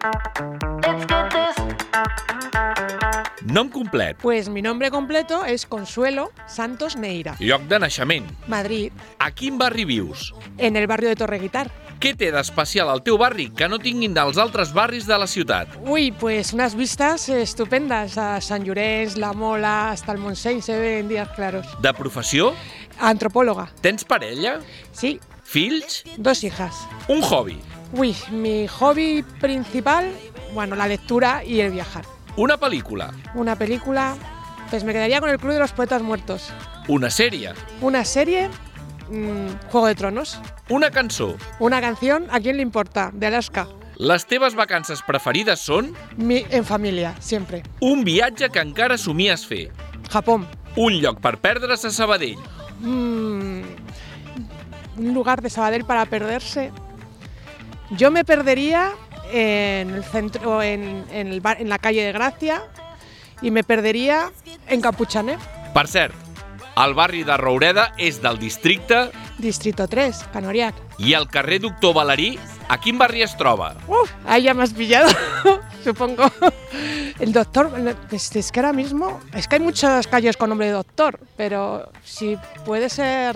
Nom complet. Pues mi nombre completo es Consuelo Santos Neira. Lloc de naixement. Madrid, A quin barri vius? en el barrio de Torreguitar. Què té d'especial al teu barri que no tinguin dels altres barris de la ciutat? Uy, pues unas vistas estupendas a Sant Llorenç, La Mola, hasta el Montseny se ve en días claros. De professió? Antropóloga, Tens parella? sí, Fills? 2 hijas. Un hobby? Uy, mi hobby principal, bueno, la lectura y el viajar. Una pel·lícula? Una película, pues me quedaría con El Club de los Poetas Muertos. Una sèrie? Una serie, Juego de Tronos. Una cançó? Una canción, ¿a quién le importa? De Alaska. Les teves vacances preferides són? En familia, siempre. Un viatge que encara somies fer. Japón. Un lloc per perdre's a Sabadell. Un lugar de Sabadell para perderse. Yo me perdería en el centro, en la calle de Gracia, y me perdería en Campuchané, Per cert, el barri de Roureda és del districte Distrito 3, Canoriac. i el carrer Doctor Valerí, a quin barri es troba? Ahí ya me has pillado, supongo. El doctor, pues es que ahora mismo, es que hay muchas calles con nombre de doctor, pero si puede ser,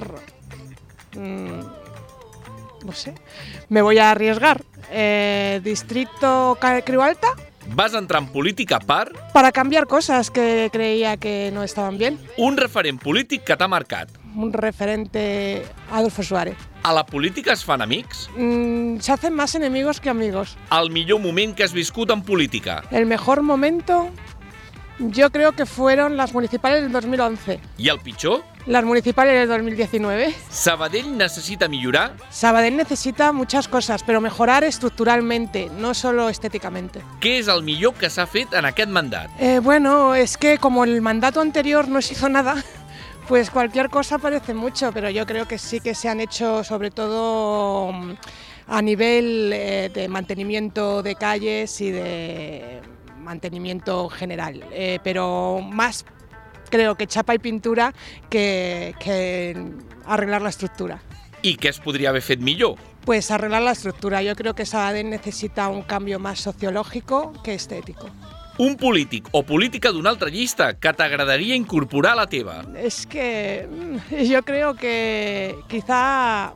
no sé, me voy a arriesgar. Distrito Creu Alta, Vas entrar en política per para cambiar cosas que creía que no estaban bien. un referent polític que t'ha marcat. Un referente, Adolfo Suárez. A la política es fan amics? Se hacen más enemigos que amigos. El millor moment que has viscut en política? El mejor momento, yo creo que fueron las municipales del 2011. I el pitjor? Las municipales del 2019. Sabadell necessita millorar? Sabadell necesita muchas cosas, pero mejorar estructuralmente, no solo estéticamente. Què és el millor que s'ha fet en aquest mandat? Bueno, es que como el mandato anterior no se hizo nada, pues cualquier cosa parece mucho, pero yo creo que sí que se han hecho, sobre todo a nivel de mantenimiento de calles y de mantenimiento general, pero más creo que chapa y pintura que arreglar la estructura. I què es podria haver fet millor? Pues arreglar la estructura. Yo creo que Sabadell necesita un cambio más sociológico que estético. Un polític o política d'una altra llista que t'agradaria incorporar a la teva? Es que yo creo que quizá,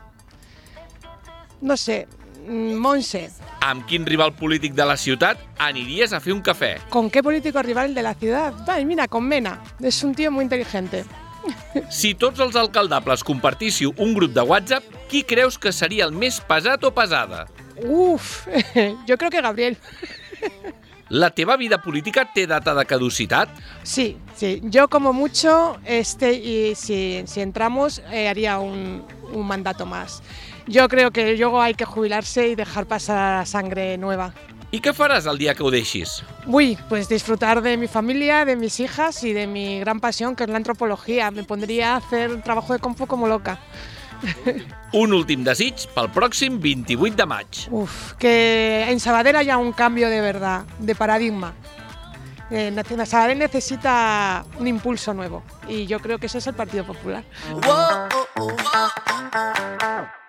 no sé, Montse. Amb quin rival polític de la ciutat aniries a fer un cafè? ¿Con qué político rival de la ciudad? Ay, mira, con Mena. Es un tío muy inteligente. Si tots els alcaldables compartíssiu un grup de WhatsApp, qui creus que seria el més pesat o pesada? Uf, yo creo que Gabriel. La teva vida política té data de caducitat? Sí, sí. Yo como mucho, y si entramos, haría un mandato más. Yo creo que luego hay que jubilarse y dejar pasar a la sangre nueva. I què faràs el dia que ho deixis? Uy, pues disfrutar de mi familia, de mis hijas y de mi gran pasión, que es la antropología. Me pondría a hacer trabajo de campo como loca. Un últim desig pel pròxim 28 de maig. Que en Sabadell haya un cambio de verdad, de paradigma. Sabadell necesita un impulso nuevo y yo creo que ese es el Partido Popular.